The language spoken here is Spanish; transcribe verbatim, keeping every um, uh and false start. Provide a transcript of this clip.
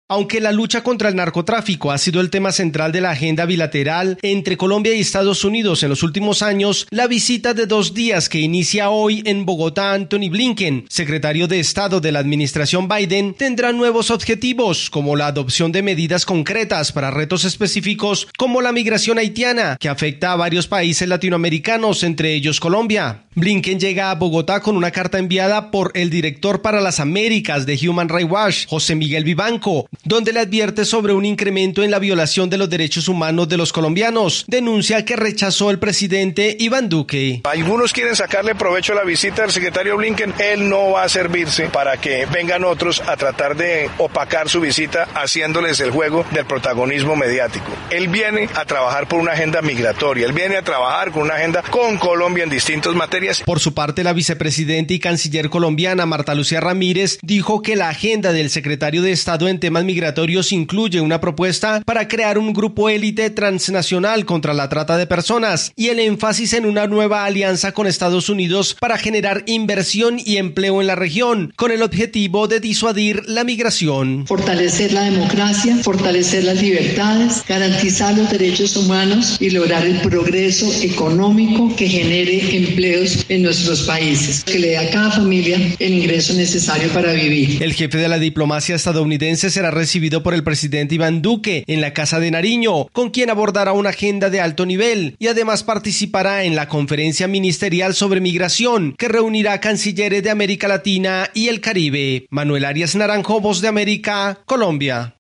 Aunque la lucha contra el narcotráfico ha sido el tema central de la agenda bilateral entre Colombia y Estados Unidos en los últimos años, la visita de dos días que inicia hoy en Bogotá Antony Blinken, secretario de Estado de la administración Biden, tendrá nuevos objetivos, como la adopción de medidas concretas para retos específicos como la migración haitiana, que afecta a varios países latinoamericanos, entre ellos Colombia. Blinken llega a Bogotá con una carta enviada por el director para las Américas de Human Rights Watch, José Miguel Vivanco, donde le advierte sobre un incremento en la violación de los derechos humanos de los colombianos. Denuncia que rechazó el presidente Iván Duque. Algunos quieren sacarle provecho a la visita del secretario Blinken. Él no va a servirse para que vengan otros a tratar de opacar su visita haciéndoles el juego del protagonismo mediático. Él viene a trabajar por una agenda migratoria. Él viene a trabajar con una agenda con Colombia en distintas materias. Por su parte, la vicepresidenta y canciller colombiana Marta Lucía Ramírez dijo que la agenda del secretario de Estado en temas migratorios incluye una propuesta para crear un grupo élite transnacional contra la trata de personas y el énfasis en una nueva alianza con Estados Unidos para generar inversión y empleo en la región, con el objetivo de disuadir la migración. Fortalecer la democracia, fortalecer las libertades, garantizar los derechos humanos y lograr el progreso económico que genere empleos en nuestros países, que le dé a cada familia el ingreso necesario para vivir. El jefe de la diplomacia estadounidense será recibido por el presidente Iván Duque en la Casa de Nariño, con quien abordará una agenda de alto nivel y además participará en la conferencia ministerial sobre migración que reunirá cancilleres de América Latina y el Caribe. Manuel Arias Naranjo, Voz de América, Colombia.